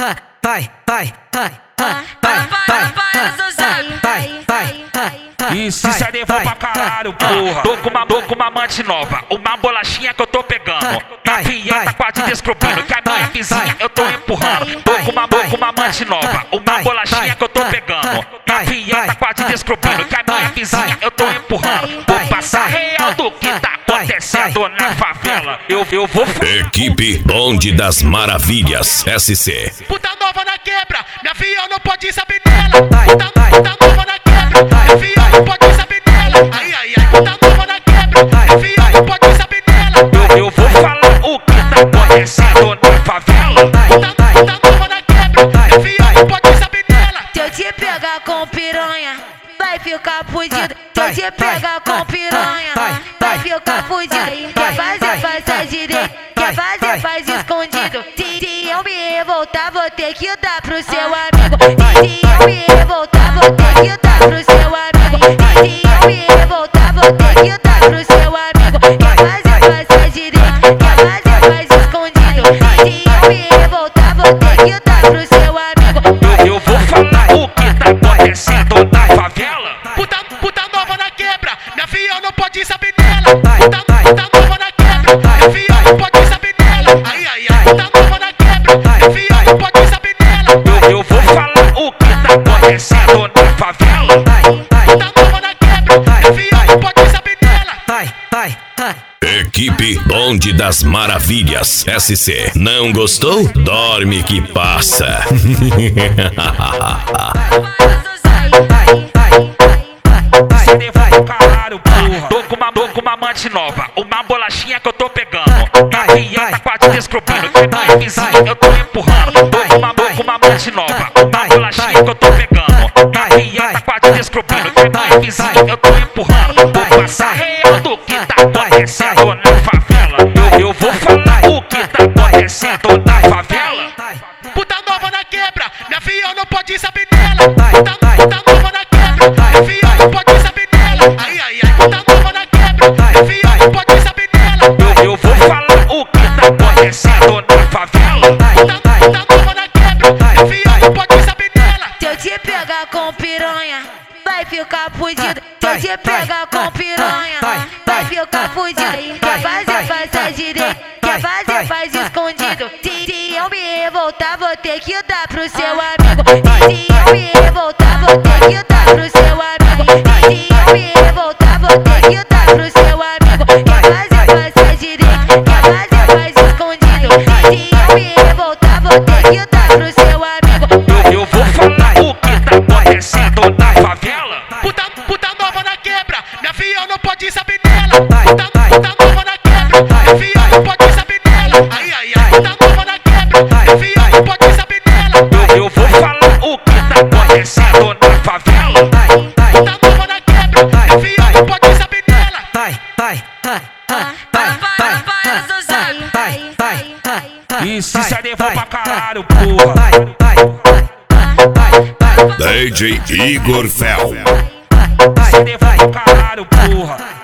E se sair for pra caralho, porra. Tô com uma amante nova, uma bolachinha que eu tô pegando. Minha filha tá quase descobrindo que a minha vizinha eu tô empurrando. Tô com uma amante nova, uma bolachinha que eu tô pegando. Minha filha tá quase descobrindo que a minha vizinha eu tô empurrando. Vou passar real do que tá acontecendo na favela. Eu vou Equipe Bonde das Maravilhas SC. Puta nova na quebra, minha filha não pode saber dela. Puta nova na quebra, minha filha não pode saber dela. Ai, puta nova na quebra, minha filha não pode saber dela. Eu vou falar o que tá acontecendo na favela. Puta nova na quebra, minha filha não pode saber dela. Se eu te pegar com piranha, vai ficar fudido. Se eu te pegar com piranha, vai ficar fudido. Quer fazer, faz direito. Quer fazer, faz escondido. Se eu me revoltar, vou ter que dar pro seu amigo. Se eu me revoltar, vou ter que dar pro seu amigo. Se eu me revoltar, vou ter que dar pro seu amigo. Quer fazer, faz direito. Quer fazer, faz escondido. Se eu me revoltar, vou ter que dar pro seu amigo. Eu vou falar o que tá acontecendo na favela. Puta nova na quebra, minha filha não pode saber dela. Puta nova na quebra, minha filha não pode saber dela. Ai, puta nova na quebra, minha filha não pode saber dela. Eu vou falar o que tá acontecendo na favela. Puta nova na quebra, minha filha não pode saber dela. Equipe Bonde das Maravilhas SC. Não gostou? Dorme que passa. Caralho, porra. Tô com uma amante nova, uma bolachinha que eu tô pegando. Minha filha tá quase descobrindo que a minha vizinha eu tô empurrando. Tô com uma amante nova, uma bolachinha que eu tô pegando. Minha filha tá quase descobrindo que a minha vizinha eu tô empurrando. Vou passar real do que tá acontecendo na favela. Eu vou falar o que tá acontecendo na favela. Puta nova na quebra, minha filha não pode saber dela. Puta nova na quebra, minha filha não pode saber dela. Ai, puta nova na quebra, minha filha não pode saber dela. Eu vou falar o que tá acontecendo na favela. Puta nova na quebra, minha filha não pode saber dela. Se eu te pegar com piranha, vai ficar fudido. Se eu te pegar com piranha, vai ficar fudido. Quer fazer, faz direito. Quer fazer, faz escondido. Se eu me revoltar, vou ter que dar pro seu amigo. Se eu me revoltar, vou ter que dar pro seu amigo. Se eu me revoltar, vou ter que dar pro seu amigo. Quer fazer, faz direito. Quer fazer, faz escondido. Se eu me revoltar, vou ter que dar pro seu amigo. Eu vou falar o que tá acontecendo na favela. Puta nova na quebra, minha filha não pode saber dela. Puta nova na quebra, minha filha não pode saber dela. Ai, puta nova na quebra, minha filha não pode saber dela. Eu vou falar o que tá acontecendo na favela. Puta nova na quebra, minha filha não pode saber dela. E se sair for pra caralho, porra. DJ Igor Fel. Se sair for pra caralho, porra.